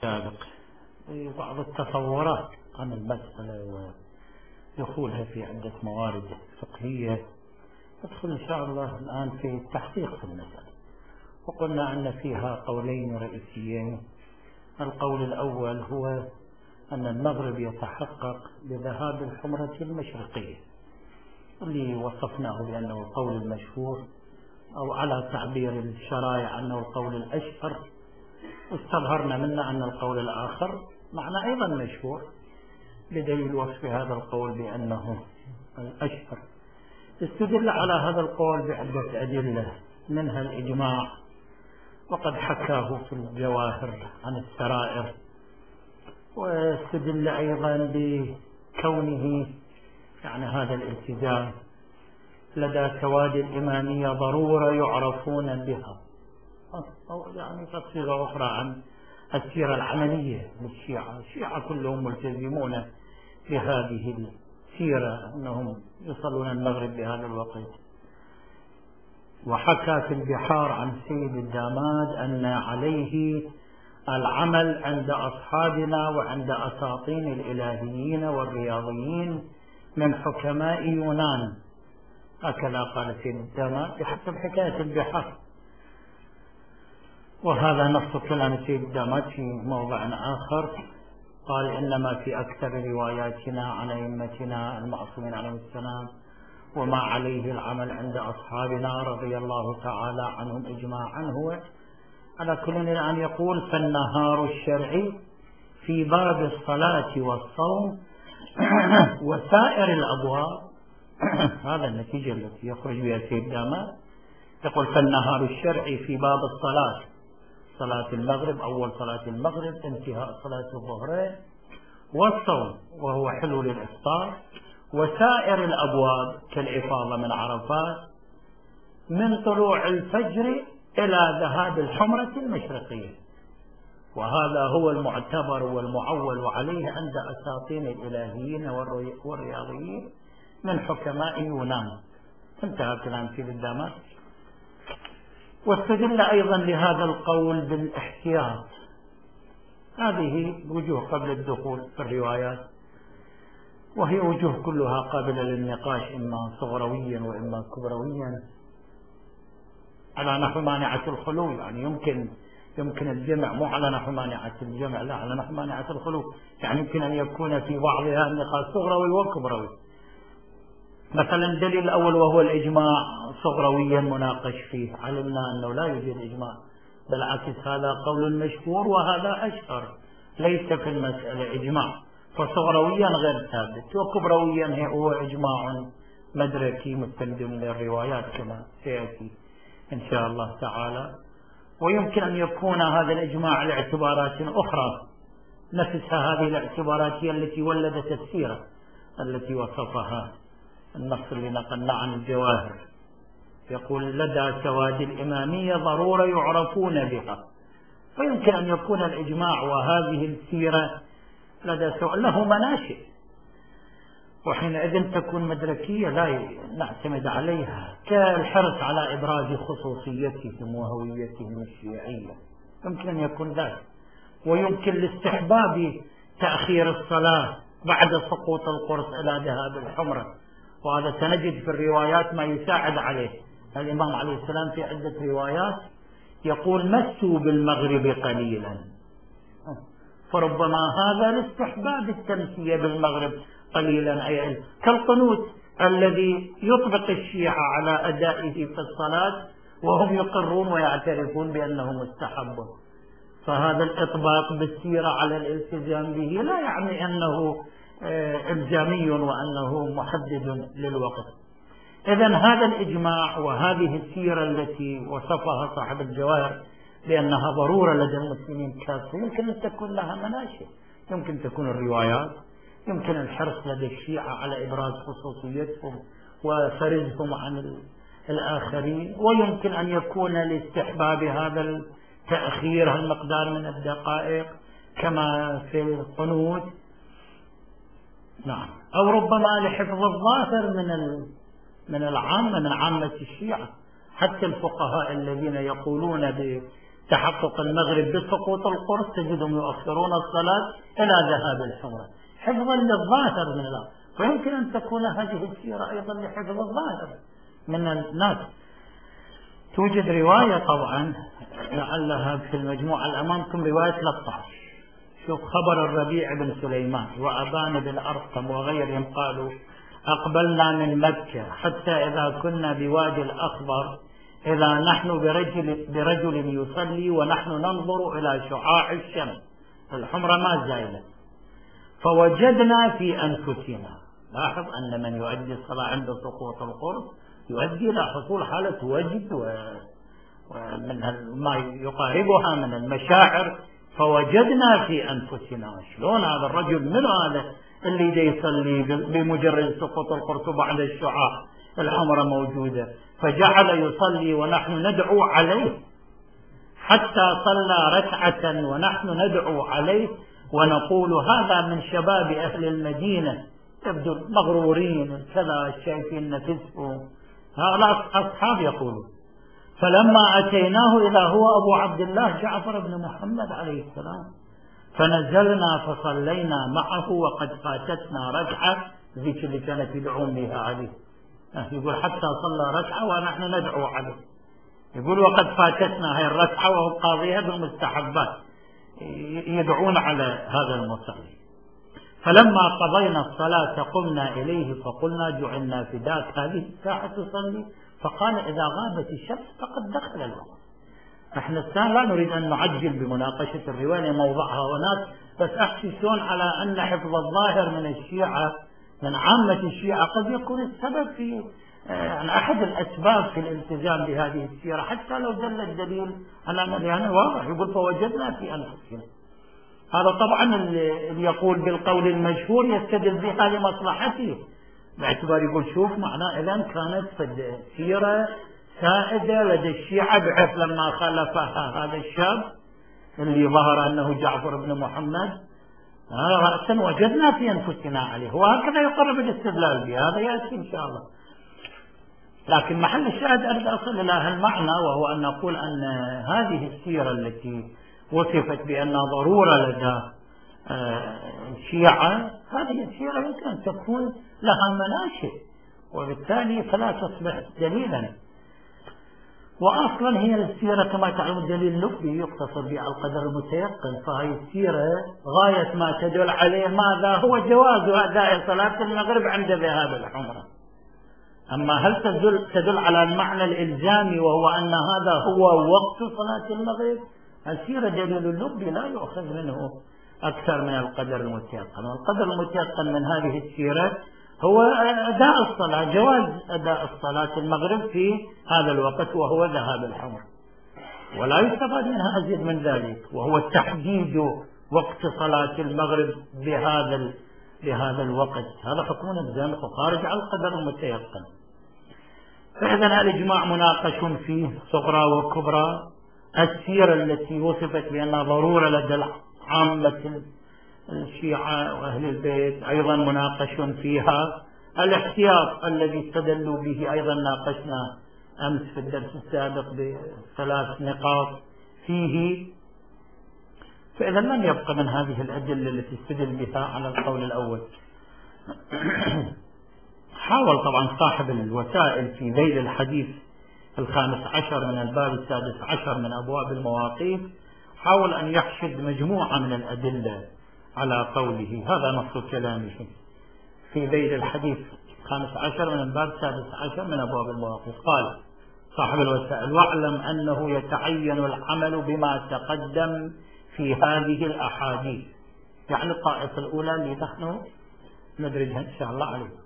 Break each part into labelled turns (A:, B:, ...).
A: سابق بعض التصورات عن المسألة ودخولها في عدة موارد فقهية. ندخل إن شاء الله الآن في التحقيق في المسألة، وقلنا أن فيها قولين رئيسيين. القول الأول هو أن المغرب يتحقق بذهاب الحمرة المشرقية اللي وصفناه بأنه القول المشهور، أو على تعبير الشرائع أنه القول الأشهر، واستظهرنا منا أن القول الآخر معنى أيضا مشهور بدليل وصف هذا القول بأنه الأشهر. استدل على هذا القول بعدة أدلة، منها الإجماع، وقد حكاه في الجواهر عن السرائر، واستدل أيضا بكونه يعني هذا الالتزام لدى سواد الإمامية ضرورة يعرفون بها، أو يعني تصيغة أخرى عن السيرة العملية للشيعة. الشيعة كلهم ملتزمون بهذه السيرة، أنهم يصلون المغرب بهذا الوقت. وحكى في البحار عن سيد الداماد أن عليه العمل عند أصحابنا وعند أساطين الإلهيين والرياضيين من حكماء يونان، هكذا قال سيد الداماد بحسب حكاية البحار. وهذا نص كلام سيد الداماد في موضع آخر، قال إنما في أكثر رواياتنا عن أئمتنا المعصومين عليهم السلام وما عليه العمل عند أصحابنا رضي الله تعالى عنهم إجماعا هو على كل أن يقول فالنهار الشرعي في باب الصلاة والصوم وسائر الأبواب. هذا النتيجة التي يخرج بها سيد داماد، يقول فالنهار الشرعي في باب الصلاة، صلاة المغرب، أول صلاة المغرب، انتهاء صلاة الظهر، والصوم وهو حلول الإفطار، وسائر الأبواب كالإفاضة من عرفات من طلوع الفجر إلى ذهاب الحمرة المشرقية. وهذا هو المعتبر والمعول عليه عند أساطين الإلهيين والرياضيين من حكماء يونان. انتهى كلام سيد الداماد. واستدل أيضا لهذا القول بالاحتياط. هذه وجوه قبل الدخول في الروايات، وهي وجوه كلها قابلة للنقاش، إما صغرويا وإما كبرويا، على نحو مانعة الخلو. يعني يمكن الجمع، مو على نحو مانعة الجمع، لا، على نحو مانعة الخلو. يعني يمكن أن يكون في بعضها النقاش صغروي وكبروي. مثلا الدليل الأول وهو الإجماع صغرويا مناقش فيه، علمنا أنه لا يوجد إجماع، بالعكس هذا قول مشهور وهذا أشهر، ليس في المسألة إجماع، فصغرويا غير ثابت، وكبرويا هو إجماع مدركي مستند من الروايات كما سيأتي إن شاء الله تعالى. ويمكن أن يكون هذا الإجماع لاعتبارات أخرى، نفسها هذه الاعتبارات هي التي ولدت السيرة التي وصفها النص اللي نقلنا عن الجواهر. يقول لدى سواد الإمامية ضرورة يعرفون بها، فيمكن أن يكون الإجماع وهذه السيرة لدى سواد له مناشئ، وحينئذ تكون مدركية لا نعتمد عليها، كالحرص على إبراز خصوصيتهم وهويتهم الشيعية، يمكن أن يكون ذلك. ويمكن لاستحباب تأخير الصلاة بعد سقوط القرص إلى ذهاب الحمرة، وهذا سنجد في الروايات ما يساعد عليه. الإمام عليه السلام في عدة روايات يقول مسوا بالمغرب قليلا، فربما هذا لاستحباب التمسية بالمغرب قليلا، أي كالقنوت الذي يطبق الشيعة على أدائه في الصلاة وهم يقرون ويعترفون بأنه مستحب. فهذا الإطباق بالسيرة على الالتزام به لا يعني أنه إلزامي وأنه محدد للوقت. إذن هذا الإجماع وهذه السيرة التي وصفها صاحب الجواهر بأنها ضرورة لدى المسلمين كافة، يمكن أن تكون لها مناشئ، يمكن تكون الروايات، يمكن الحرص لدى الشيعة على إبراز خصوصيتهم وفرزهم عن الآخرين، ويمكن أن يكون لاستحباب هذا التأخير المقدار من الدقائق كما في القنوت، نعم، أو ربما لحفظ الظاهر من العامة، من عامة الشيعة. حتى الفقهاء الذين يقولون تحقق المغرب بسقوط القرص تجدهم يؤخرون الصلاة إلى ذهاب الحمرة حفظا للظاهر من الله. ويمكن أن تكون هذه السيرة أيضا لحفظ الظاهر من الناس. توجد رواية طبعا لعلها في المجموعة الأمامكم، رواية 13. شوف خبر الربيع بن سليمان وأبان بن أرقم وغيرهم قالوا: أقبلنا من مكة حتى إذا كنا بوادي الأخضر إذا نحن برجل يصلي ونحن ننظر إلى شعاع الشمس، الحمرة ما زايلة، فوجدنا في أنفسنا. لاحظ أن من يؤدي الصلاة عند سقوط القرص يؤدي إلى حصول حالة وجد ومن ما يقاربها من المشاعر. فوجدنا في أنفسنا، شلون هذا الرجل من هذا اللي دا يصلي بمجرد سقوط القرص بعد الشعاع الحمرة موجودة؟ فجعل يصلي ونحن ندعو عليه حتى صلى ركعة ونحن ندعو عليه ونقول: هذا من شباب أهل المدينة، يبدو مغرورين كذا شايفين نفسهم. هؤلاء أصحاب يقولون: فلما أتيناه إذا هو أبو عبد الله جعفر بن محمد عليه السلام، فنزلنا فصلينا معه وقد فاتتنا ركعة، ذيك اللي كانت يدعون بها عليه. يقول حتى صلى ركعة ونحن ندعو عليه، يقول وقد فاتتنا هاي الركعة وهو قاضيها بالمستحبات، يدعون على هذا المصلي. فلما قضينا الصلاة قمنا إليه فقلنا: جعلنا فداك، هذه الساعة تصلي؟ فقال: إذا غابت الشمس فقد دخل الوقت. نحن الآن لا نريد أن نعجل بمناقشة الرواية موضعها هناك، بس أحكي شلون على أن حفظ الظاهر من الشيعة، من عامة الشيعة، قد يكون السبب في يعني أحد الأسباب في الالتزام بهذه السيرة، حتى لو دل الدليل على مليان واضح. يقول: فوجدنا في أنفسنا. هذا طبعا اللي يقول بالقول المشهور يستدل بها لمصلحته، باعتبار يقول: شوف معناه إذا كانت سيرة سائدة لدى الشيعة، بحيث لما خالفها هذا الشاب اللي ظهر أنه جعفر بن محمد رأسا وجدنا في أنفسنا عليه. وهكذا يقرب الاستدلال به، هذا يأتي إن شاء الله. لكن محل الشاهد أريد أصل إلى هالمعنى، وهو أن نقول أن هذه السيرة التي وصفت بأنها ضرورة لدى الشيعة، هذه السيرة يمكن أن تكون لها مناشئ، وبالتالي فلا تصبح دليلا. وأصلا هي السيرة كما تعلم دليل لبي يقتصر به على القدر المتيقن، فهي السيرة غاية ما تدل عليه ماذا؟ هو جواز أداء صلاة المغرب عند ذهاب الحمرة. أما هل تدل على المعنى الإلزامي وهو أن هذا هو وقت صلاة المغرب؟ السيرة دليل اللبي لا يؤخذ منه أكثر من القدر المتيقن. والقدر المتيقن من هذه السيرة هو أداء الصلاة، جواز أداء الصلاة المغرب في هذا الوقت وهو ذهاب الحمر، ولا يستفاد منها أزيد من ذلك، وهو تحديد وقت صلاة المغرب بهذا الوقت. هذا حكم الزامق وخارج عن القدر المتيقن. فإذا الإجماع مناقش فيه صغرى وكبرى. السيرة التي وصفت بأنها ضرورة لدى عامة الشيعة وأهل البيت أيضا مناقش فيها. الاحتياط الذي استدلوا به أيضا ناقشنا أمس في الدرس السابق ب3 نقاط فيه. فإذا لم يبقى من هذه الأدلة التي استدل بها على القول الأول. حاول طبعا صاحب الوسائل في ذيل الحديث 15 من الباب 16 من أبواب المواقيت، حاول أن يحشد مجموعة من الأدلة على قوله. هذا نص كلامه في ذيل الحديث 15 من الباب 16 من أبواب المواقيت. قال صاحب الوسائل: واعلم أنه يتعين العمل بما تقدم في هذه الأحاديث، يعني الطائفة الأولى اللي نحن ندرجها إن شاء الله عليه.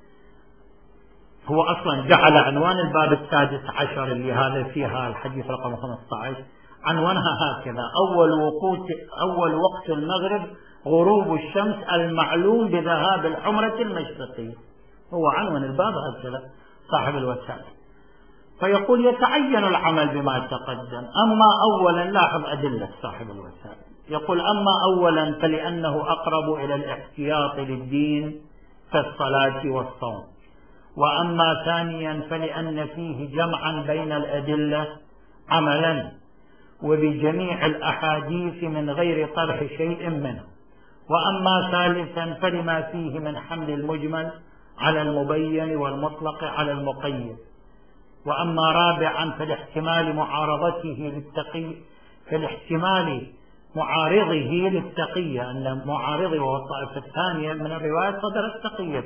A: هو أصلا جعل عنوان الباب 16 اللي هذا فيها الحديث رقم 15 عنوانها هكذا: أول وقت المغرب غروب الشمس المعلوم بذهاب الحمرة المشرقية. هو عنوان الباب هكذا صاحب الوسائل. فيقول يتعين العمل بما تقدم. أما أولا، لاحظ أدلة صاحب الوسائل، يقول: أما أولا فلأنه أقرب إلى الاحتياط للدين كالصلاة والصوم. وأما ثانيا فلأن فيه جمعا بين الأدلة عملا. وبجميع الأحاديث من غير طرح شيء منه. وأما ثالثا فلما فيه من حمل المجمل على المبين والمطلق على المقيد. وأما رابعا فالاحتمال معارضه للتقية، أن معارضه وهو الطائفة الثانية من الروايات صدرت تقية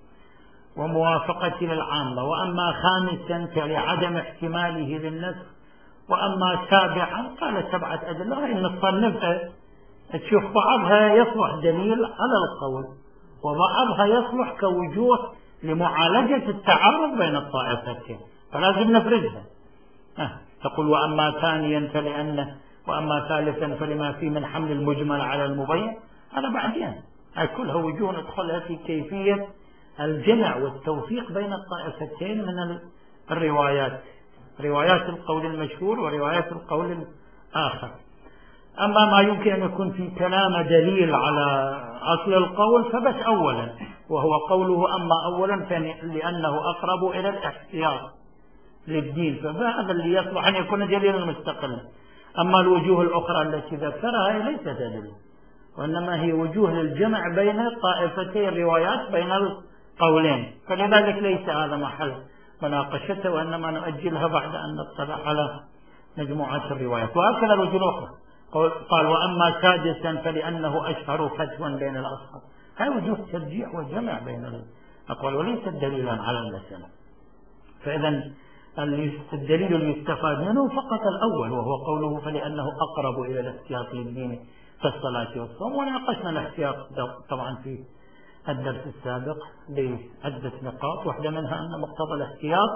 A: وموافقة للعامة. وأما خامسا فلعدم احتماله للنسخ. وأما سابعا قال 7 أدلة إن نصنفها تشوف بعضها يصلح دليل على القول وبعضها يصلح كوجوه لمعالجة التعارض بين الطائفتين، فلازم نفرزها. تقول وأما ثانيا وأما ثالثا فلما فيه من حمل المجمل على المبين، هذا بعدين هاي كلها وجوه ندخلها في كيفية الجمع والتوفيق بين الطائفتين من الروايات، روايات القول المشهور وروايات القول الآخر. أما ما يمكن أن يكون في كلام دليل على أصل القول فبس أولا، وهو قوله أما أولا لأنه أقرب إلى الاحتياط للدين، فهذا اللي يصلح أن يكون دليلا مستقلا. أما الوجوه الأخرى التي ذكرها هي ليست دليل، وإنما هي وجوه للجمع بين طائفتي الروايات بين القولين، فلذلك ليس هذا محل مناقشته، وإنما نؤجلها بعد أن نطلع على مجموعة الروايات. وهكذا الوجوه الأخرى قال وأما سادسا فلأنه أشهر فتوى بين الأصحاب. هاي وجوه ترجيح وجمع بين الأقوال وليست دليلا على المسألة. فإذا الدليل المستفاد منه فقط الأول، وهو قوله فلأنه أقرب إلى الاحتياط للدين كالصلاة والصوم. وناقشنا الاحتياط طبعا في الدرس السابق بعدة نقاط، واحدة منها أن مقتضى الاحتياط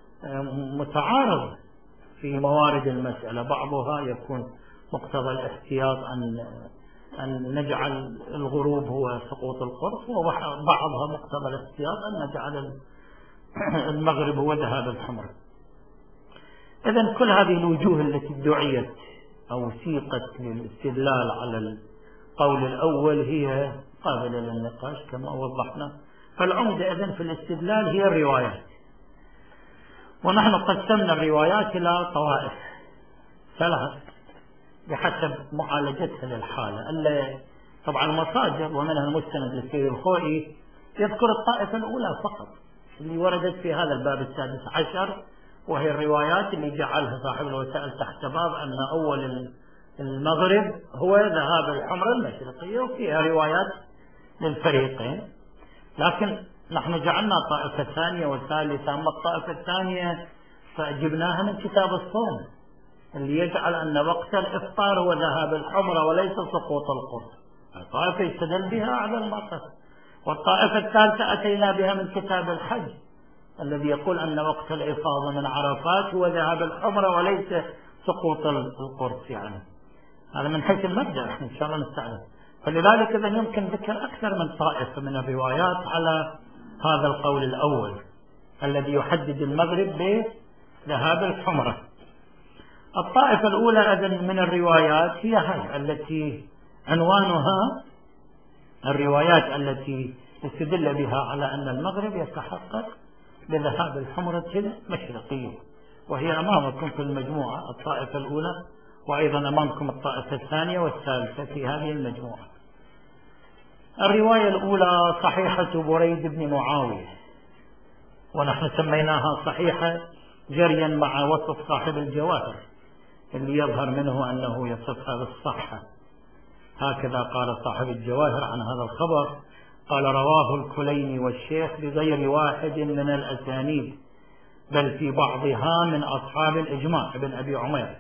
A: متعارض في موارد المسألة. بعضها يكون مقتضى الاحتياط أن نجعل الغروب هو سقوط القرص، وبعضها مقتضى الاحتياط أن نجعل المغرب هو ذهاب الحمر. إذن كل هذه الوجوه التي ادعيت أو سيقت للاستدلال على القول الأول هي قابلة للنقاش كما وضحنا. فالعمدة إذن في الاستدلال هي الروايات، ونحن قسمنا الروايات إلى طوائف 3 بحسب معالجتها للحالة. طبعا المصادر ومنها المستند للسيد الخوئي يذكر الطائفة الأولى فقط اللي وردت في هذا الباب 16، وهي الروايات اللي جعلها صاحب الوسائل تحت باب أن أول المغرب هو ذهاب الحمرة المشرقية، وفيها روايات للفريقين. لكن نحن جعلنا طائفة ثانية وثالثة. أما الطائفة الثانية فجبناها من كتاب الصوم اللي يجعل أن وقت الإفطار هو ذهاب الحمرة وليس سقوط القرص، الطائفة يستدل بها على المطر. والطائفة الثالثة أتينا بها من كتاب الحج الذي يقول أن وقت الإفاضة من عرفات هو ذهاب الحمرة وليس سقوط القرص. يعني هذا من حيث المبدأ إن شاء الله نستعرض. فلذلك إذا يمكن ذكر أكثر من طائفة من الروايات على هذا القول الأول الذي يحدد المغرب بذهاب الحمرة. الطائفة الأولى إذن من الروايات هي هذه التي عنوانها الروايات التي استدل بها على أن المغرب يتحقق بذهاب الحمرة المشرقية، وهي أمامكم في المجموعة الطائفة الأولى، وأيضا أمامكم الطائفة الثانية والثالثة في هذه المجموعة. الرواية الأولى صحيحة بريد بن معاوية، ونحن سميناها صحيحة جريا مع وصف صاحب الجواهر اللي يظهر منه أنه يصفها بالصحة. هكذا قال صاحب الجواهر عن هذا الخبر، قال رواه الكليني والشيخ بغير واحد من الأسانيد، بل في بعضها من أصحاب الإجماع ابن أبي عمير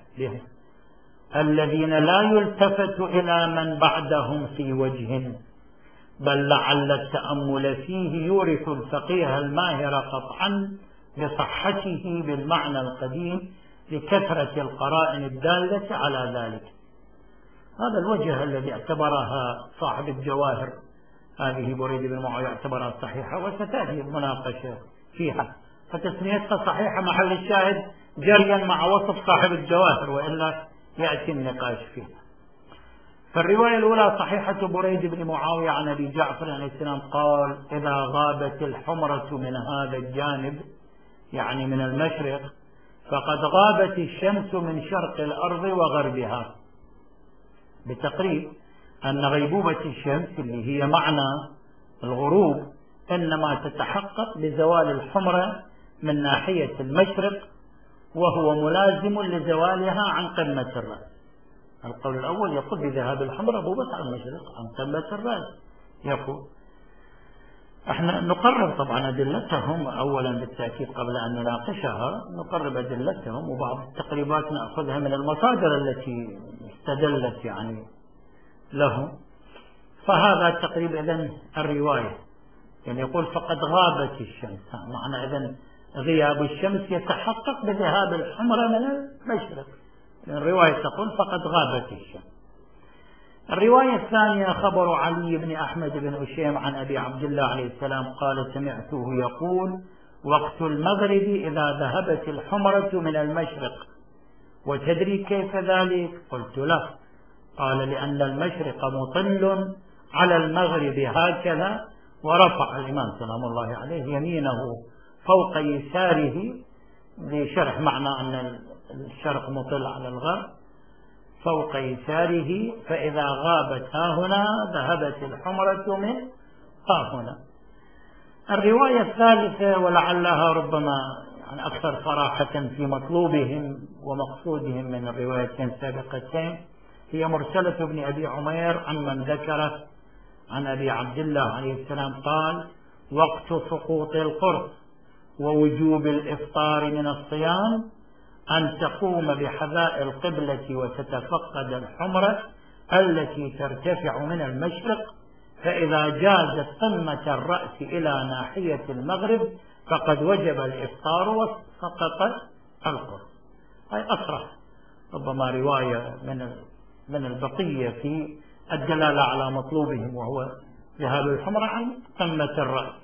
A: الذين لا يلتفت إلى من بعدهم في وجه، بل لعل التأمل فيه يورث الفقيه الماهر قطعا بصحته بالمعنى القديم لكثرة القرائن الدالة على ذلك. هذا الوجه الذي اعتبرها صاحب الجواهر هذه بريد بن معاوية اعتبرها صحيحة، وستأتي المناقشة فيها، فتسميتها صحيحة محل الشاهد جريا مع وصف صاحب الجواهر، وإلا يأتي النقاش فيها. فالرواية الأولى صحيحة بريد بن معاوية عن أبي جعفر عليه السلام قال إذا غابت الحمرة من هذا الجانب، يعني من المشرق، فقد غابت الشمس من شرق الأرض وغربها، بتقريب أن غيبوبة الشمس اللي هي معنى الغروب إنما تتحقق بزوال الحمرة من ناحية المشرق، وهو ملازم لزوالها عن قمة الرأس. القول الأول يقول بذهاب الحمرة مو بس عن المشرق، عن قمة الرأس. يقول احنا نقرب طبعا أدلتهم أولا بالتأكيد قبل أن نناقشها، نقرب أدلتهم وبعض التقريبات نأخذها من المصادر التي استدلت يعني لهم. فهذا تقريبا إذن الرواية، يعني يقول فقد غابت الشمس، معنى إذن غياب الشمس يتحقق بذهاب الحمرة من المشرق. الرواية تقول فقد غابت الشمس. الرواية الثانية خبر علي بن أحمد بن أشيم عن أبي عبد الله عليه السلام قال سمعته يقول وقت المغرب إذا ذهبت الحمرة من المشرق. وتدري كيف ذلك؟ قلت له. قال لأن المشرق مطل على المغرب هكذا، ورفع الإمام سلام الله عليه يمينه فوق يساره لشرح معنى أن الشرق مطل على الغرب، فوق يساره، فإذا غابت ها هنا ذهبت الحمرة من ها هنا. الرواية الثالثة ولعلها ربما يعني أكثر صراحة في مطلوبهم ومقصودهم من الروايتين السابقتين، هي مرسلة ابن أبي عمير عن من ذكره عن أبي عبد الله عليه السلام قال وقت سقوط القرص ووجوب الإفطار من الصيام أن تقوم بحذاء القبلة وتتفقد الحمرة التي ترتفع من المشرق، فإذا جازت قمة الرأس إلى ناحية المغرب فقد وجب الإفطار وسقط القرص. هاي أصرح ربما رواية من البقية في الدلالة على مطلوبهم وهو ذهاب الحمرة عن قمة الرأس.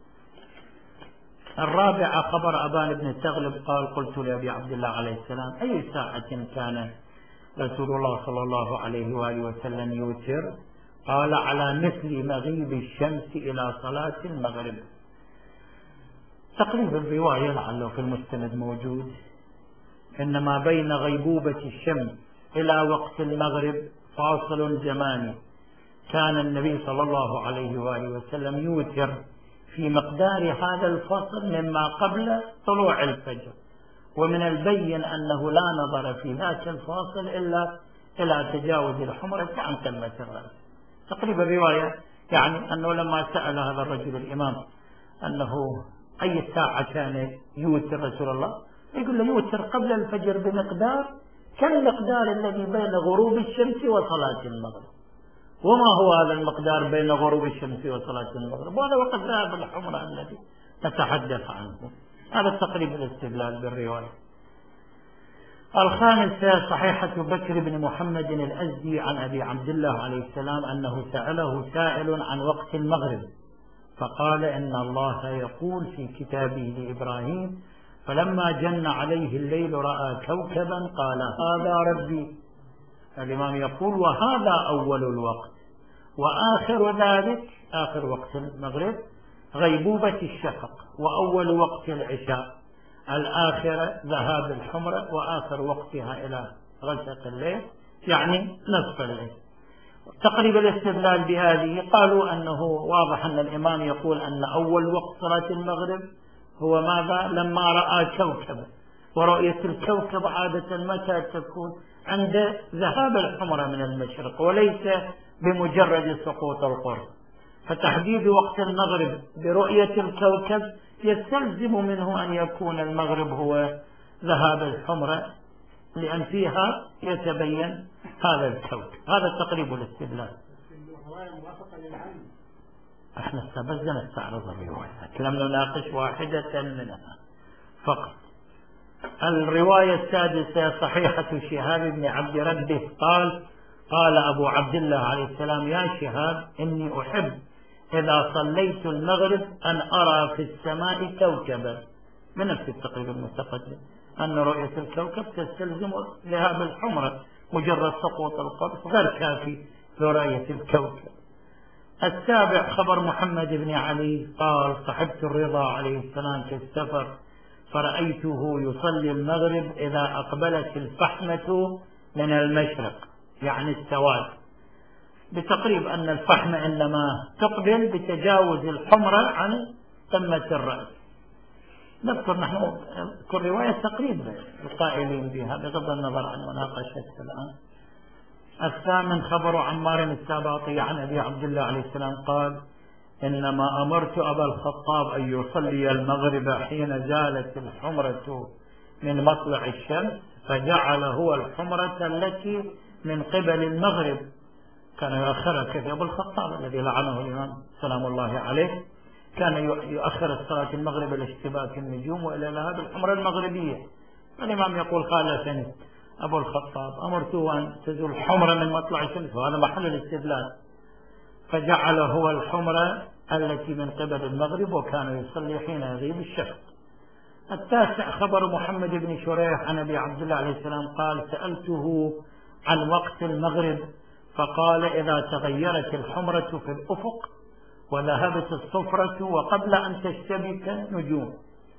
A: الرابعة خبر أبان بن تغلب قال قلت لأبي عبد الله عليه السلام أي ساعة كان رسول الله صلى الله عليه وآله وسلم يوتر؟ قال على مثل مغيب الشمس إلى صلاة المغرب. تقريب الرواية لعله في المستند موجود، إنما بين غيبوبة الشمس إلى وقت المغرب فاصل زماني، كان النبي صلى الله عليه وآله وسلم يوتر في مقدار هذا الفصل مما قبل طلوع الفجر، ومن البين أنه لا نظر في ذاك الفاصل إلا إلى تجاوز الحمرة عن قمة الرأس. تقريبا الرواية يعني أنه لما سأل هذا الرجل الإمام أنه أي ساعة كان يوتر رسول الله، يقول له يوتر قبل الفجر بمقدار كالمقدار الذي بين غروب الشمس وصلاة المغرب. وما هو هذا المقدار بين غروب الشمس وصلاة المغرب؟ وهذا وقت ذهب الحمرة الذي نتحدث عنه. هذا تقريبا الاستدلال بالرواية. الخامسة صحيحة بكر بن محمد الأزدي عن أبي عبد الله عليه السلام أنه سأله سائل عن وقت المغرب فقال إن الله يقول في كتابه لإبراهيم فلما جن عليه الليل رأى كوكبا قال هذا ربي. الإمام يقول وهذا أول الوقت، وآخر ذلك آخر وقت المغرب غيبوبة الشفق، وأول وقت العشاء الآخرة ذهاب الحمرة، وآخر وقتها إلى غسق الليل يعني نصف الليل. تقريبا الاستدلال بهذه قالوا أنه واضح أن الإمام يقول أن أول وقت صلاة المغرب هو ماذا؟ لما رأى كوكبا، ورؤية الكوكب عادة متى تكون؟ عند ذهاب الحمرة من المشرق وليس بمجرد سقوط القرص. فتحديد وقت المغرب برؤية الكوكب يستلزم منه أن يكون المغرب هو ذهاب الحمرة، لأن فيها يتبين هذا الكوكب. هذا تقريب الاستدلال. احنا استبزنا نستعرض الروايات، لم نناقش واحدة منها فقط. الرواية السادسة صحيحة شهاب بن عبد ربه قال قال أبو عبد الله عليه السلام يا شهاب إني أحب إذا صليت المغرب أن أرى في السماء كوكبا، من نفس التقريب المتقدم أن رؤية الكوكب تستلزم ذهاب الحمرة، مجرد سقوط القرص غير كافي لرؤية الكوكب. السابع خبر محمد بن علي قال صحبت الرضا عليه السلام في السفر فرأيته يصلي المغرب إذا أقبلت الفحمة من المشرق، يعني السواد، بتقريب أن الفحمة إنما تقبل بتجاوز الحمرة عن تمة الرأس. نذكر نحن كل رواية تقريب القائلين بها بغض النظر عن مناقشة الآن. الثامن خبر عمار الساباطي عن أبي عبد الله عليه السلام قال: إنما أمرت أبا الخطاب أن يصلي المغرب حين زالت الحمرة من مطلع الشمس، فجعل هو الحمرة التي من قبل المغرب، كان يؤخرها كيف أبو الخطاب الذي لعنه الإمام سلام الله عليه، كان يؤخر صلاة المغرب إلى اشتباك النجوم وإلى هذه الحمرة المغربية. الإمام يقول: خالفني أبو الخطاب، أمرته أن تزول الحمرة من مطلع الشمس، وهذا محل الاستدلال، فجعل هو الحمرة التي من قبل المغرب، وكان يصلي حين يغيب الشفق. التاسع خبر محمد بن شريح عن أبي عبد الله عليه السلام قال: سألته عن وقت المغرب فقال: إذا تغيرت الحمرة في الأفق وذهبت الصفرة وقبل أن تشتبك نجوم.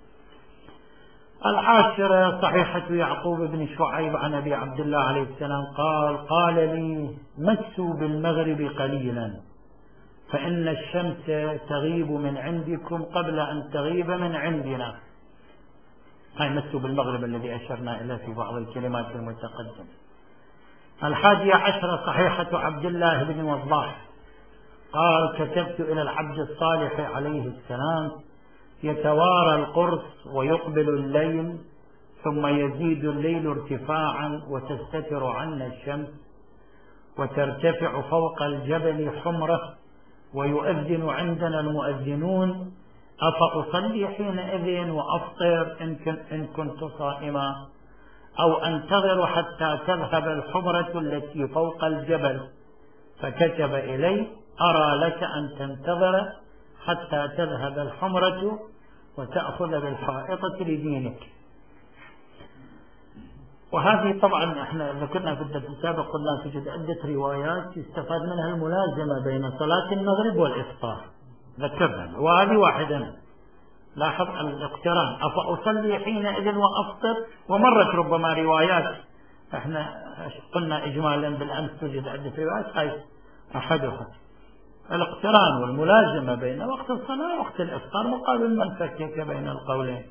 A: العاشرة صحيحة يعقوب بن شعيب عن أبي عبد الله عليه السلام قال: قال لي: مسوا بالمغرب قليلا فإن الشمس تغيب من عندكم قبل أن تغيب من عندنا. هاي مسوا بالمغرب الذي أشرنا إليه في بعض الكلمات المتقدمة. الحادية عشرة صحيحة عبد الله بن وضاح قال: كتبت إلى العبد الصالح عليه السلام: يتوارى القرص ويقبل الليل، ثم يزيد الليل ارتفاعا وتستتر عنا الشمس وترتفع فوق الجبل حمرة ويؤذن عندنا المؤذنون، أفأصلي حينئذ وأفطر إن كنت صائما، أو أنتظر حتى تذهب الحمرة التي فوق الجبل؟ فكتب إلي: أرى لك أن تنتظر حتى تذهب الحمرة وتأخذ بالحائطة لدينك. وهذه طبعا احنا ذكرنا في الدرس السابق، قلنا توجد عدة روايات يستفاد منها الملازمة بين صلاة المغرب والإفطار، ذكرنا، وهذه واحدة. لاحظ الاقتران: أفأصلي حينئذ وأفطر. ومرت ربما روايات احنا قلنا إجمالا بالأمس توجد عدة روايات، هاي أحدها. الاقتران والملازمة بين وقت الصلاة ووقت الإفطار مقابل من فكك بين القولين.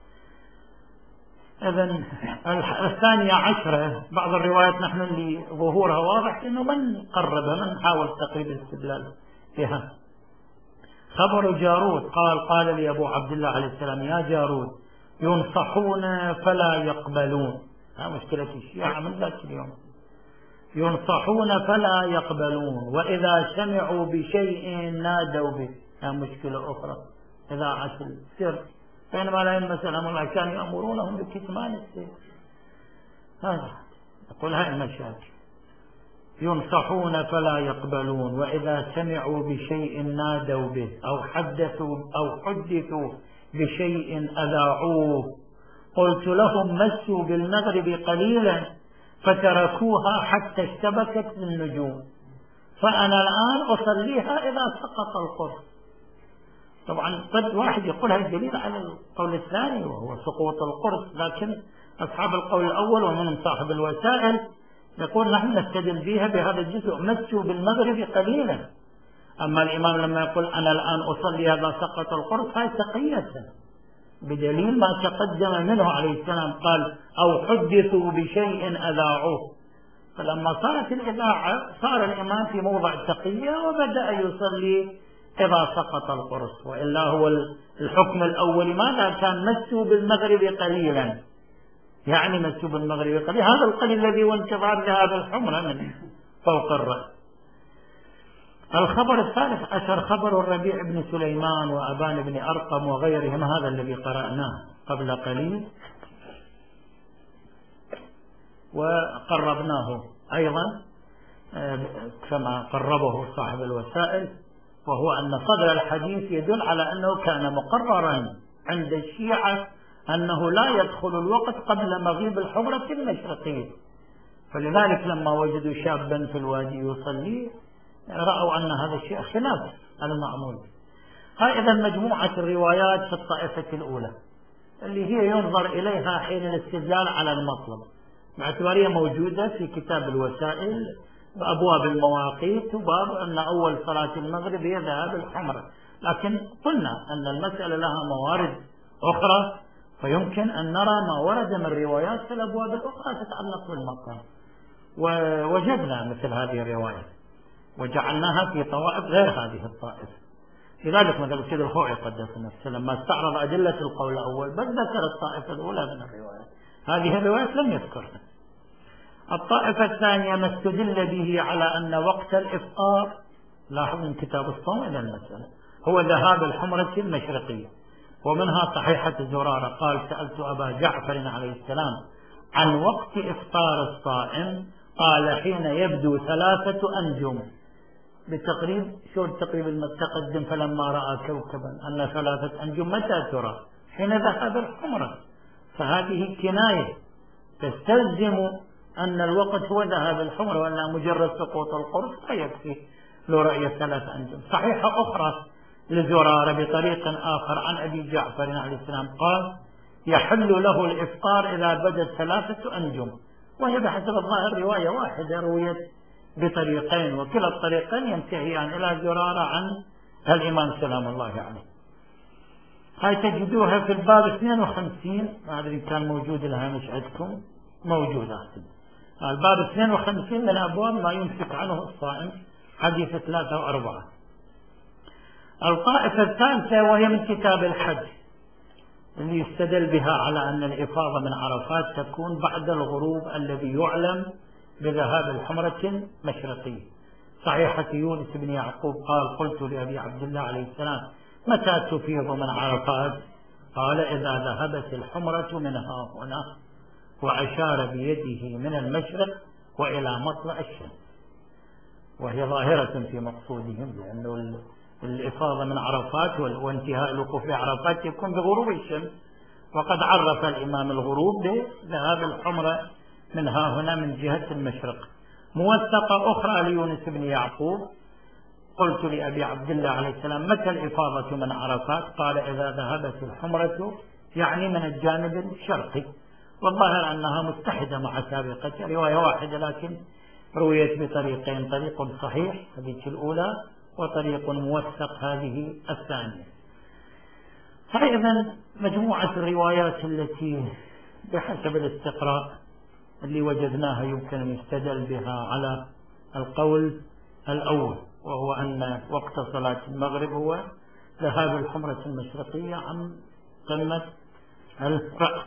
A: إذن الثانية عشرة بعض الروايات نحن اللي ظهورها واضح إنه من قربها، من حاول تقريب الاستدلال بها. خبر جارود قال لي أبو عبد الله عليه السلام: يا جارود، ينصحون فلا يقبلون. ها مشكلة الشيعة من ذاك اليوم، ينصحون فلا يقبلون، وإذا سمعوا بشيء نادوا به. ها مشكلة أخرى، إذاعة السر، بينما لا المسألة الله كانوا يأمرونهم بكتمان السر. هذا يقول هاي المشاكل. ينصحون فلا يقبلون، وإذا سمعوا بشيء نادوا به، أو حدثوا بشيء أذاعوه. قلت لهم: مسوا بالمغرب قليلا، فتركوها حتى اشتبكت بالنجوم، فأنا الآن أصليها إذا سقط القرص. طبعا قد واحد يقول هذا دليل على القول الثاني وهو سقوط القرص، لكن أصحاب القول الأول ومنهم صاحب الوسائل يقول نحن نستدل بها بهذا الجزء: مسوا بالمغرب قليلا. أما الإمام لما يقول أنا الآن أصلي هذا سقط القرص، هاي تقية بدليل ما تقدم منه عليه السلام، قال: أو حدثوا بشيء أذاعوه. فلما صارت الإذاعة صار الإمام في موضع تقية وبدأ يصلي إذا سقط القرص. وإلا هو الحكم الأول ماذا كان؟ مسوا بالمغرب قليلا، يعني مسوا بالمغرب قليلا، هذا القليل الذي هو انتظار ذهاب الحمرة من فوق الرأس. الخبر الثالث عشر خبر الربيع بن سليمان وأبان بن أرقم وغيرهم، هذا الذي قرأناه قبل قليل وقربناه أيضا كما قربه صاحب الوسائل، وهو أن صدر الحديث يدل على أنه كان مقررا عند الشيعة أنه لا يدخل الوقت قبل مغيب الحمرة المشرقية، فلذلك لما وجدوا شابا في الوادي يصلي رأوا أن هذا الشيء خلاف المعمول. هاي إذا مجموعة الروايات في الطائفة الأولى. اللي هي ينظر إليها حين الاستدلال على المطلب، باعتبارها موجودة في كتاب الوسائل بأبواب المواقيت وباب أن أول صلاة المغرب هي ذهاب الحمرة، لكن قلنا أن المسألة لها موارد أخرى، فيمكن أن نرى ما ورد من روايات في الأبواب الأخرى تتعلق بالمقام، ووجدنا مثل هذه الروايات وجعلناها في طوائف غير هذه الطائفة. لذلك مثل سيد الخوئي قدس نفسه لما استعرض أدلة القول الأول بل ذكر الطائفة الأولى من الروايات، هذه الروايات لم يذكرها. الطائفة الثانية ما استدل به على أن وقت الإفطار، لاحظ من كتاب الصوم إلى المسألة، هو ذهاب الحمرة المشرقية، ومنها صحيحة زرارة قال سألت أبا جعفر عليه السلام عن وقت إفطار الصائم قال حين يبدو 3 أنجم، بالتقريب شو التقريب المتقدم فلما رأى كوكبا أن 3 أنجم متى ترى؟ حين ذهب الحمرة، فهذه كناية تستلزم أن الوقت هو ذهاب الحمرة وأنها مجرد سقوط القرص لا يكفي لو رأي 3 أنجم. صحيحة أخرى لزرارة بطريق آخر عن أبي جعفر عليه السلام قال يحل له الإفطار إذا بدت 3 أنجم، وهي بحسب الظاهر رواية واحدة رويت بطريقين وكلا الطريقين ينتهيان إلى زرارة عن الإمام سلام الله عليه. هاي تجدوها في الباب 52، ما أدري كان موجود لها مش عندكم، موجودة الباب 52 من أبواب ما يمسك عنه الصائم، حديث 3 و4. الطائفة الثالثة وهي من كتاب الحج اللي يستدل بها على أن الإفاضة من عرفات تكون بعد الغروب الذي يعلم بذهاب الحمرة المشرقية. صحيحة يونس بن يعقوب قال قلت لأبي عبد الله عليه السلام متى تفيض من عرفات؟ قال إذا ذهبت الحمرة منها هنا، وأشار بيده من المشرق وإلى مطلع الشمس، وهي ظاهرة في مقصودهم، لأنه الإفاضة من عرفات وانتهاء الوقوف بعرفات يكون بغروب الشمس، وقد عرف الإمام الغروب بذهاب الحمرة منها هنا من جهة المشرق. موثقة أخرى ليونس بن يعقوب قلت لأبي عبد الله عليه السلام متى الإفاضة من عرفات؟ قال إذا ذهبت الحمرة يعني من الجانب الشرقي، والظاهر أنها متحدة مع سابقة رواية واحدة لكن رويت بطريقين، طريق صحيح هذه الأولى وطريق موثق هذه الثانية. فإذا مجموعة الروايات التي بحسب الاستقراء اللي وجدناها يمكن أن يستدل بها على القول الأول، وهو أن وقت صلاة المغرب هو ذهاب الحمرة المشرقية عن قمة الرأس.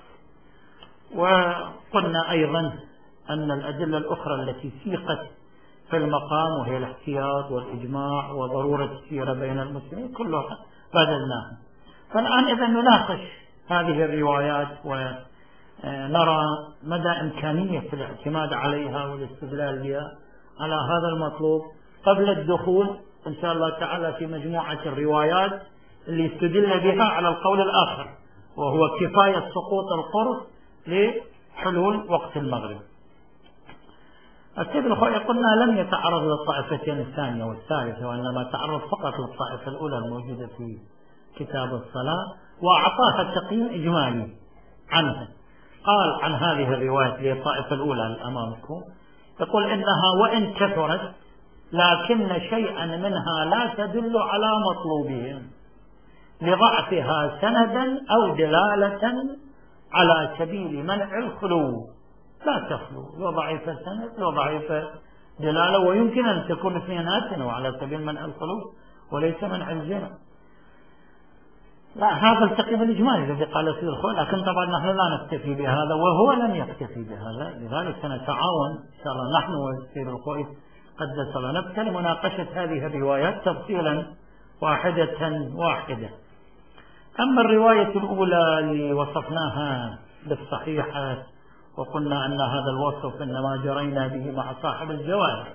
A: وقلنا أيضا أن الأدلة الأخرى التي سيقت في المقام وهي الاحتياط والإجماع وضرورة السيرة بين المسلمين كلها بدلناها. فالآن إذا نناقش هذه الروايات ونرى مدى إمكانية الاعتماد عليها والاستدلال بها على هذا المطلوب قبل الدخول إن شاء الله تعالى في مجموعة الروايات اللي استدل بها على القول الآخر، وهو كفاية سقوط القرص لحلول وقت المغرب. السيد الخوئي قلنا لم يتعرض للطائفتين الثانية والثالثة، وإنما تعرض فقط للطائفة الأولى الموجودة في كتاب الصلاة، وأعطاها تقييم إجمالي عنها. قال عن هذه الرواية للطائفة الأولى أمامكم يقول إنها وإن كثرت لكن شيئا منها لا تدل على مطلوبهم لضعفها سندا أو دلالة على سبيل منع الخلو، لا تخلو لو ضعيف سند لو ضعيف دلالة، ويمكن أن تكون اثنيناتنا وعلى سبيل منع الخلو وليس منع الزنا. لا، هذا التقييم الإجمالي الذي قال سيد الخوئي، لكن طبعا نحن لا نكتفي بهذا وهو لم يكتفي بهذا، لذلك سنتعاون إن شاء الله نحن والسيد الخوئي قدس الله نفسه لمناقشة هذه الروايات تفصيلا واحدة. أما الرواية الأولى اللي وصفناها بالصحيحة وقلنا أن هذا الوصف إنما جرينا به مع صاحب الجواهر،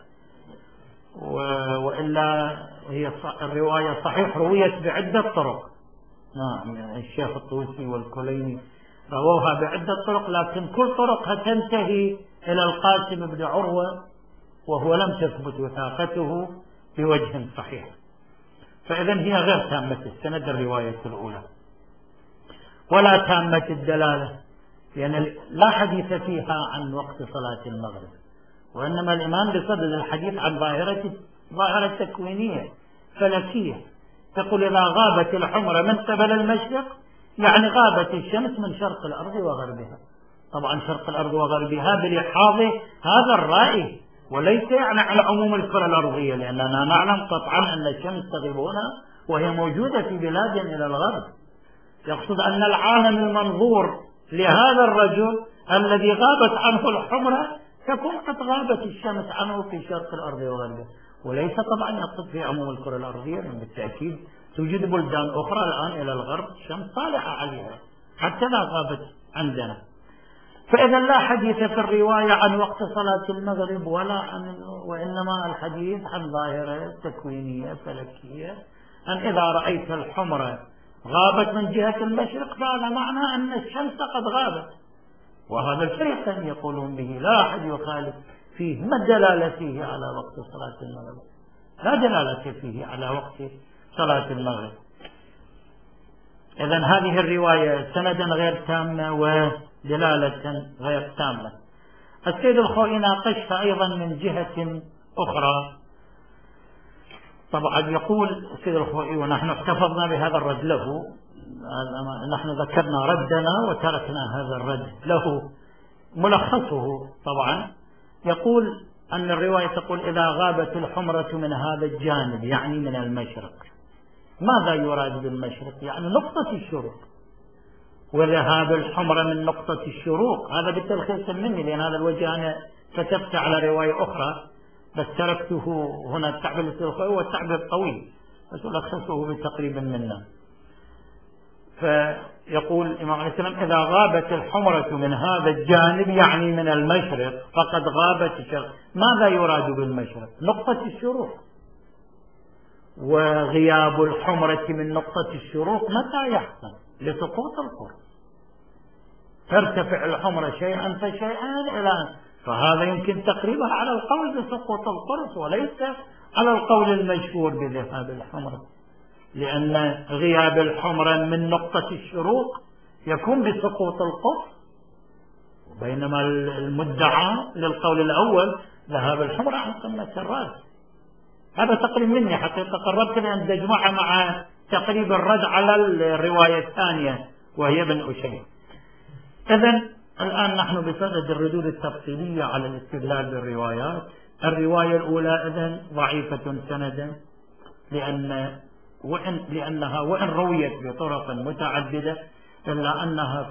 A: وإلا هي الرواية صحيح رويت بعدة طرق، نعم الشيخ الطوسي والكليني رووها بعدة طرق، لكن كل طرقها تنتهي إلى القاسم بن عروة وهو لم تثبت وثاقته بوجه صحيح، فإذا هي غير تامة السند الرواية الأولى. ولا تامة الدلالة، لأن لا حديث فيها عن وقت صلاة المغرب، وإنما الإمام بصدد الحديث عن ظاهرة تكوينية فلكية، تقول إذا غابت الحمرة من قبل المشرق يعني غابت الشمس من شرق الأرض وغربها. طبعا شرق الأرض وغربها بلحاظ هذا الرأي، وليس يعني على عموم الكرة الأرضية، لأننا نعلم قطعا أن الشمس تغيب هنا وهي موجودة في بلاد إلى الغرب. يقصد أن العالم المنظور لهذا الرجل الذي غابت عنه الحمرة تكون قد غابت الشمس عنه في شرق الأرض وغربها، وليس طبعا يقصد في عموم الكرة الأرضية، لأن بالتأكيد توجد بلدان أخرى الآن إلى الغرب الشمس صالحة عليها حتى لا غابت عندنا. فإذا لا حديث في الرواية عن وقت صلاة المغرب وإنما الحديث عن ظاهرة تكوينية فلكية، أن إذا رأيت الحمرة غابت من جهة المشرق فهذا معنى أن الشمس قد غابت، وهذا الفريقين يقولون به لا أحد يخالف فيه. ما الدلالة فيه على وقت صلاة المغرب؟ لا دلالة فيه على وقت صلاة المغرب. إذن هذه الرواية سندا غير تامة ودلالة غير تامة. السيد الخوئي ناقشها أيضا من جهة أخرى. طبعا يقول السيد الخوئي، ونحن احتفظنا بهذا الرد له، نحن ذكرنا ردنا وتركنا هذا الرد له. ملخصه طبعا يقول أن الرواية تقول إذا غابت الحمرة من هذا الجانب يعني من المشرق. ماذا يراد بالمشرق؟ يعني نقطة الشروق، وذهاب الحمرة من نقطة الشروق. هذا بالتلخيص مني، لأن هذا الوجه أنا كتبت على رواية أخرى بس تركته هنا التعبير السلخوي والتعبير الطويل بس ألخصه بتقريبا منا. فيقول الإمام عليه السلام إذا غابت الحمرة من هذا الجانب يعني من المشرق فقد غابت الشرق. ماذا يراد بالمشرق؟ نقطة الشروق. وغياب الحمرة من نقطة الشروق متى يحصل؟ لسقوط القرص، ترتفع الحمرة شيئا فشيئا إلى، فهذا يمكن تقريبا على القول بسقوط القرص وليس على القول المشهور بذهاب الحمرة، لأن غياب الحمرة من نقطة الشروق يكون بسقوط القرص، بينما المدعى للقول الأول ذهاب الحمرة عن قمة الرأس. هذا تقريب مني حقيقة، قربت أن تجمعها مع تقريب الرد على الرواية الثانية وهي ابن أشيم. إذن الآن نحن بصدد الردود التفصيلية على الاستدلال بالروايات. الرواية الأولى إذن ضعيفة سندا، لأنها وإن رويت بطرق متعددة إلا أنها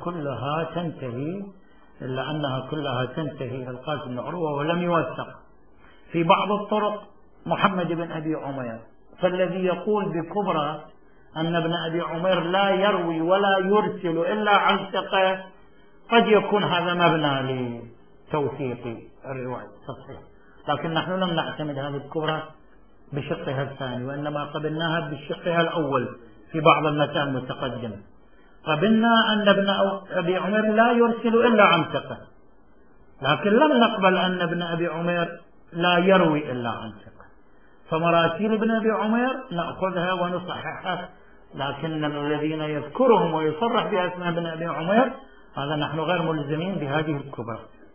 A: كلها تنتهي إلى القاسم بن عروة ولم يوثق. في بعض الطرق محمد بن أبي عمير، فالذي يقول بكبرى أن ابن أبي عمير لا يروي ولا يرسل إلا عن ثقة قد يكون هذا مبنى لتوثيق الرواية تصحيح، لكن نحن لم نعتمد هذه الكبرى بشقها الثاني، وإنما قبلناها بشقها الأول في بعض المسائل المتقدمة. قبلنا أن ابن أبي عمير لا يرسل إلا عن ثقة، لكن لم نقبل أن ابن أبي عمير لا يروي إلا عن ثقة. فمراسيل ابن أبي عمير نأخذها ونصححها، لكن الذين يذكرهم ويصرح بأسماء ابن أبي عمير هذا نحن غير ملزمين بهذه الكبرى.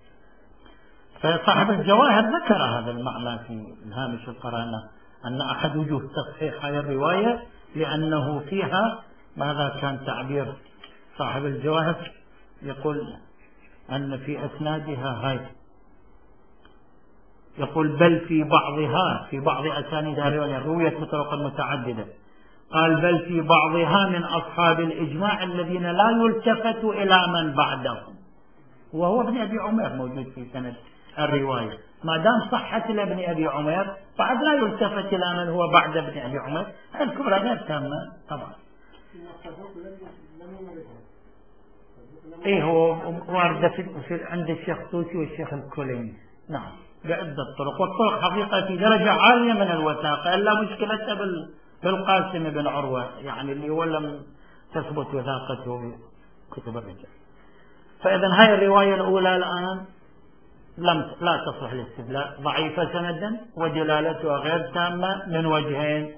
A: فصاحب الجواهر ذكر هذا المعنى في هامش القرانة، أن أحد وجوه تصحيح هذه الرواية لأنه فيها ماذا كان تعبير صاحب الجواهر، يقول أن في أسنادها يقول بل في بعض أسانيد الرواية رويت بطرق متعددة، قال بل في بعضها من أصحاب الإجماع الذين لا يلتفت إلى من بعدهم، وهو ابن أبي عمير موجود في سند الرواية. ما دام صحت لابن أبي عمير بعد لا يلتفت إلى من هو بعد ابن أبي عمير. الكبرى غير تامة طبعا. هو واردة عند الشيخ توسي والشيخ الكوليني، نعم بعدة طرق، والطرق حقيقة في درجة عالية من الوثاقة، إلا مشكلتها بالقاسم بن عروة يعني اللي هو لم تثبت وثاقته بكتب الرجال. فإذا هاي الرواية الأولى الآن لا تصلح للاستدلال، ضعيفة سندا ودلالتها غير تامة من وجهين.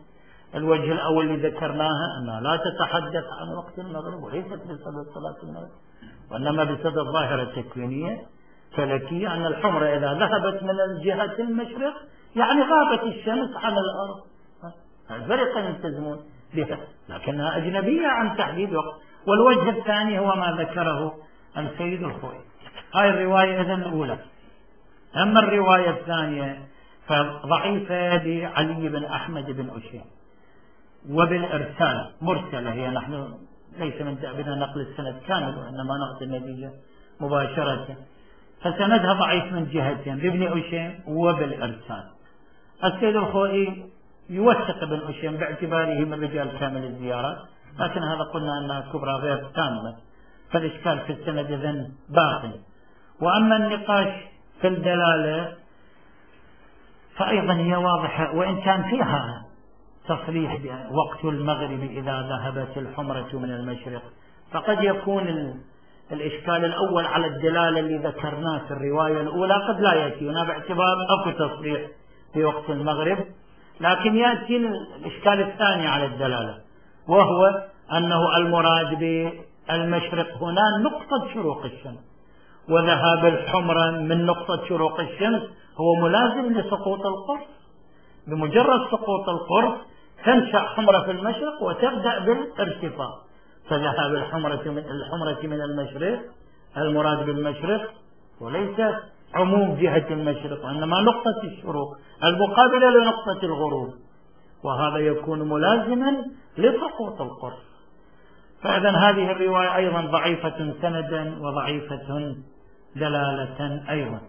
A: الوجه الأول اللي ذكرناها أنها لا تتحدث عن وقت المغرب وليست بصدد صلاة المغرب، وإنما بصدد ظاهرة تكوينية فلكية، أن الحمرة إذا ذهبت من الجهة المشرق يعني غابت الشمس عن الأرض. الفريقين يلتزمون بها، لكنها أجنبية عن تحديد وقت. والوجه الثاني هو ما ذكره السيد الخوئي. هاي الرواية إذن الأولى. أما الرواية الثانية فضعيفة لعلي بن أحمد بن أشيم وبالإرسال مرسلة، هي نحن ليس من دأبنا نقل السند كامل وإنما نقل النتيجة مباشرة، فسندها ضعيف من جهتين، بابن أشيم وبالإرسال. السيد الخوئي يوثق ابن أشيم باعتباره من رجال كامل الزيارات، لكن هذا قلنا أنها كبرى غير تامة، فالإشكال في السند إذن باقي. وأما النقاش في الدلالة فأيضا هي واضحة، وإن كان فيها تصريح بوقت المغرب إذا ذهبت الحمرة من المشرق، فقد يكون الإشكال الأول على الدلالة اللي ذكرناه في الرواية الأولى قد لا يأتينا باعتبار أكو تصريح في وقت المغرب، لكن يأتي الإشكال الثاني على الدلالة، وهو أنه المراد بالمشرق هنا نقطة شروق الشمس، وذهاب الحمرة من نقطة شروق الشمس هو ملازم لسقوط القرص. بمجرد سقوط القرص تنشأ حمرة في المشرق وتبدأ بالارتفاع، فذهاب الحمرة من المشرق المراد بالمشرق وليس عموم جهة المشرق، وإنما نقطة الشروق المقابلة لنقطة الغروب، وهذا يكون ملازما لسقوط القرص. فإذا هذه الرواية أيضا ضعيفة سندا وضعيفة دلالة أيضا.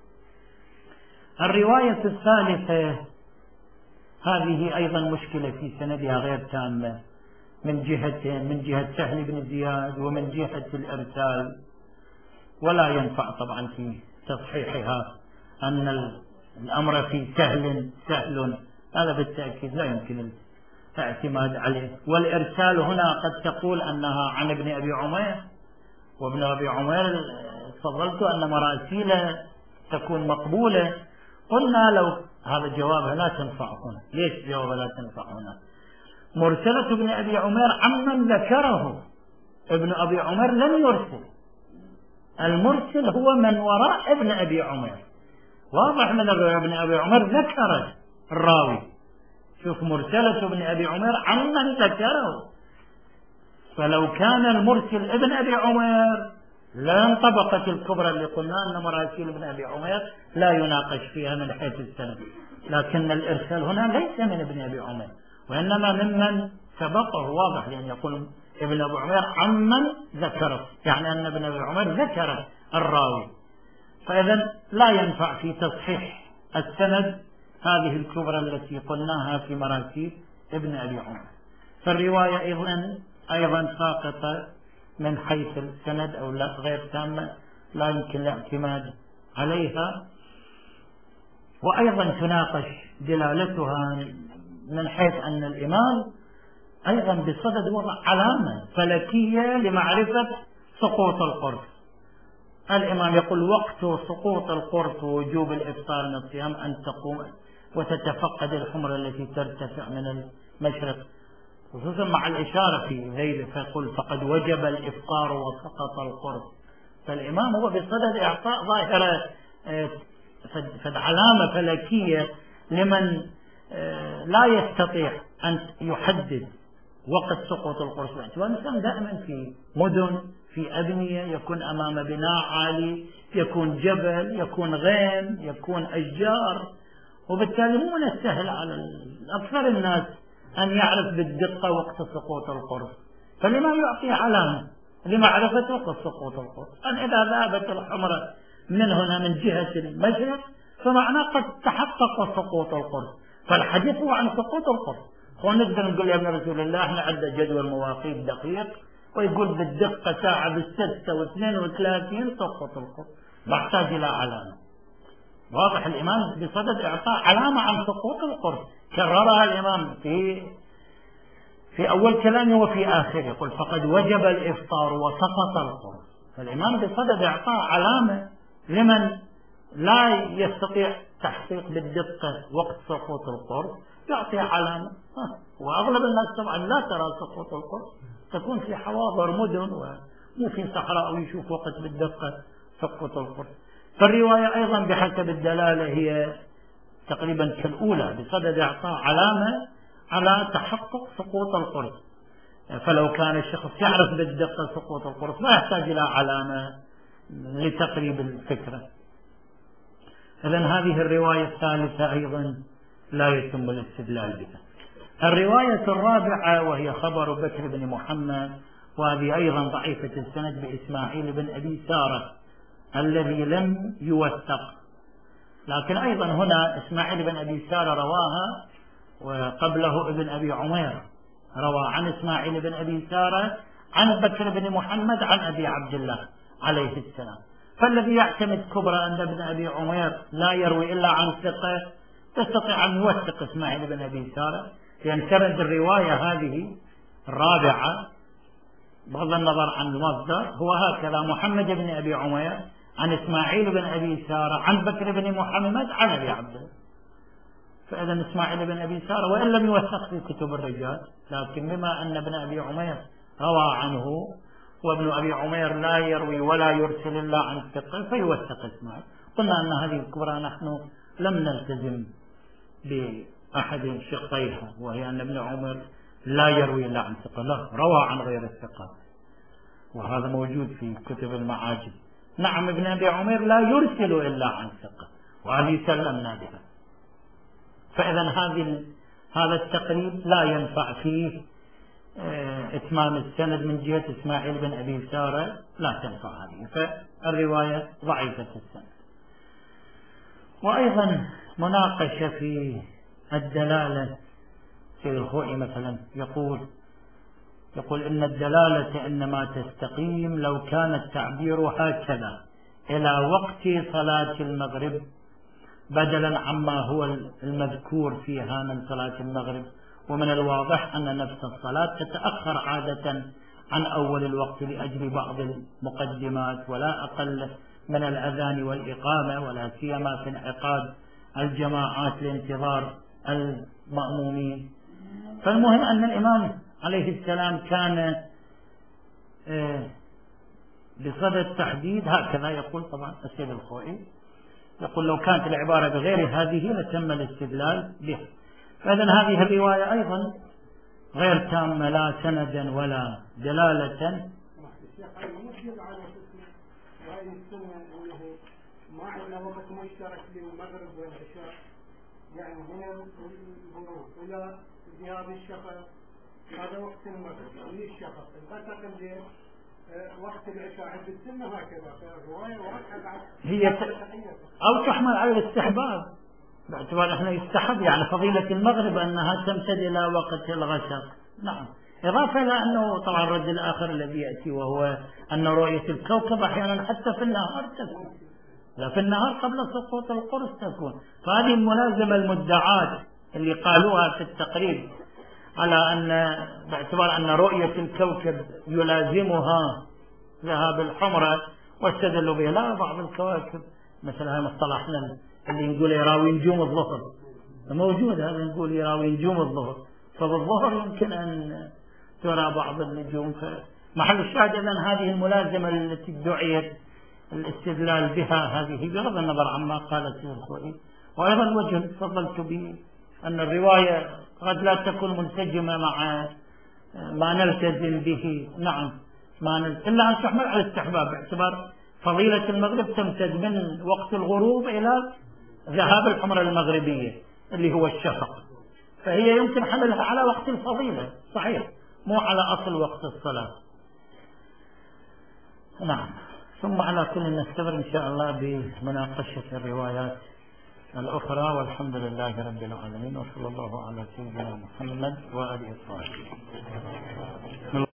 A: الرواية الثالثة هذه أيضا مشكلة في سندها غير تامة من جهتين، من جهة سهل بن زياد ومن جهة الإرسال، ولا ينفع طبعا في تصحيحها أن الأمر في سهل هذا بالتأكيد لا يمكن الاعتماد عليه. والإرسال هنا قد تقول أنها عن ابن أبي عمير، وابن أبي عمير فضلت أن مراسيله تكون مقبولة. قلنا لو هذا جوابها لا تنفع هنا. ليش جوابها لا تنفع هنا؟ مرسلة ابن أبي عمير عمن ذكره، ابن أبي عمير لم يرسل، المرسل هو من وراء ابن أبي عمير. واضح من ابن أبي عمير ذكر الراوي، شوف مرسلة ابن أبي عمير عمن ذكره، فلو كان المرسل ابن أبي عمير لا انطبقت الكبرى اللي قلنا أن مراسيل ابن أبي عمير لا يناقش فيها من حيث السند، لكن الإرسال هنا ليس من ابن أبي عمير وإنما ممن سبقه. واضح لأن يقول ابن أبي عمير عمن ذكره، يعني أن ابن أبي عمير ذكر الراوي، فإذا لا ينفع في تصحيح السند هذه الكبرى التي قلناها في مراسيل ابن أبي عمير. فالرواية أيضا ساقطة من حيث السند أو لا غير تامة، لا يمكن الاعتماد عليها. وأيضا تناقش دلالتها من حيث أن الإمام أيضا بصدد وضع علامة فلكية لمعرفة سقوط القرص. الإمام يقول وقت سقوط القرص ووجوب الإفطار من الصيام أن تقوم وتتفقد الحمرة التي ترتفع من المشرق، خصوصا مع الإشارة في ذيل، فيقول فقد وجب الإفطار وسقط القرص. فالإمام هو بصدد إعطاء ظاهرة علامة فلكية لمن لا يستطيع أن يحدد وقت سقوط القرص. والإنسان دائما في مدن، في أبنية، يكون أمام بناء عالي، يكون جبل، يكون غيم، يكون أشجار، وبالتالي مو من السهل على أكثر الناس أن يعرف بالدقة وقت سقوط القرص، فالإمام يعطي علامة لمعرفة وقت سقوط القرص، أن إذا ذهبت الحمرة من هنا من جهة المشرق فمعناه قد تحقق سقوط القرص، فالحديث هو عن سقوط القرص. ونقدر نقول يا ابن رسول الله احنا عندنا جدول مواقيت دقيق ويقول بالدقة ساعة بالستة و32 سقوط القرص، محتاج إلى علامة. واضح الإمام بصدد إعطاء علامة عن سقوط القرص، كررها الإمام في أول كلامه وفي آخره، يقول فقد وجب الإفطار وسقط القرص. فالإمام بصدد إعطاء علامة لمن لا يستطيع تحقيق بالدقة وقت سقوط القرص يعطي علامة. وأغلب الناس طبعا لا ترى سقوط القرص، تكون في حواضر مدن ومو في صحراء ويشوف وقت بالدقة سقوط القرص. فالرواية أيضا بحسب الدلالة هي تقريبا كالأولى بصدد إعطاء علامة على تحقق سقوط القرص. فلو كان الشخص يعرف بالدقة سقوط القرص ما يحتاج إلى علامة لتقريب الفكرة. إذن هذه الرواية الثالثة أيضا لا يتم الاستدلال بها. الرواية الرابعة وهي خبر بكر بن محمد، وهذه أيضا ضعيفة السند بإسماعيل بن أبي سارة الذي لم يوثق، لكن أيضا هنا إسماعيل بن أبي سارة رواها، وقبله ابن أبي عمير روى عن إسماعيل بن أبي سارة عن بكر بن محمد عن أبي عبد الله عليه السلام. فالذي يعتمد كبرى أن ابن أبي عمير لا يروي إلا عن ثقة تستطيع أن يوثق إسماعيل بن أبي سارة، لأن سرد الرواية هذه الرابعة بغض النظر عن المصدر هو هكذا: محمد بن أبي عمير عن إسماعيل بن أبي سارة عن بكر بن محمد عن أبي عبد الله. فإذا إسماعيل بن أبي سارة وإن لم يوثق في كتب الرجال، لكن بما أن ابن أبي عمير روى عنه، وابن أبي عمير لا يروي ولا يرسل إلا عن ثقة فيوثق إسماعيل. قلنا أن هذه الكبرى نحن لم نلتزم بأحد شقيها، وهي أن ابن عمر لا يروي إلا عن ثقة، لا، روى عن غير الثقة، وهذا موجود في كتب المعاجم. نعم ابن أبي عمر لا يرسل إلا عن ثقة، وهذه سلمنا بها. فإذا هذا التقريب لا ينفع فيه إتمام السند من جهة إسماعيل بن أبي سارة، لا تنفع هذه، فالرواية ضعيفة السند. وأيضا مناقشة في الدلالة. سيد الخوئي مثلا يقول إن الدلالة إنما تستقيم لو كان التعبير هكذا إلى وقت صلاة المغرب بدلا عما هو المذكور فيها من صلاة المغرب، ومن الواضح أن نفس الصلاة تتأخر عادة عن أول الوقت لأجل بعض المقدمات، ولا أقل من الأذان والإقامة، ولا سيما في انعقاد الجماعات لانتظار المأمومين. فالمهم أن الإمام عليه السلام كان بصدد التحديد هكذا يقول. طبعا السيد الخوئي يقول لو كانت العبارة بغير هذه لتم الاستدلال به. فإذا هذه الرواية أيضا غير تامة لا سندا ولا دلالة.
B: ما عندنا وقت مشترك للمغرب والعشاء، يعني من الغروب إلى ذهاب الشفق هذا وقت المغرب للشفق، الغسق الليل وقت العشاء عند السنة هكذا. فالرواية واضحة
A: هي أو تحمل على الاستحباب، باعتبار احنا يستحب يعني فضيلة المغرب أنها تمتد إلى وقت الغسق. نعم، إضافة إلى أنه طبعا الرد الآخر الذي يأتي وهو أن رؤية الكوكب أحيانا حتى في النهار تكون، لا في النهار قبل سقوط القرص تكون. فهذه الملازمة المدعاة اللي قالوها في التقريب على أن باعتبار أن رؤية الكوكب يلازمها ذهاب الحمرة واستدلوا به. لا، بعض الكواكب مثل هذا مصطلحنا اللي نقول يراوي نجوم الظهر موجود، هذا نقول يراوي نجوم الظهر، فبالظهر يمكن أن ترى بعض النجوم. فمحل الشاهد أن هذه الملازمة التي ادعيت الاستدلال بها هذه بغض النظر عما قال السيد الخوئي. وأيضا وجه تفضلت به أن الرواية قد لا تكون منسجمة مع ما نلتزم به. نعم، إلا أن تحمل على الاستحباب باعتبار فضيلة المغرب تمتد من وقت الغروب إلى ذهاب الحمرة المغربية اللي هو الشفق، فهي يمكن حملها على وقت الفضيلة صحيح، مو على أصل وقت الصلاة. نعم. ثم على كل نستمر إن شاء الله بمناقشة الروايات الأخرى، والحمد لله رب العالمين، وصلى الله على سيدنا محمد وآله وصحبه.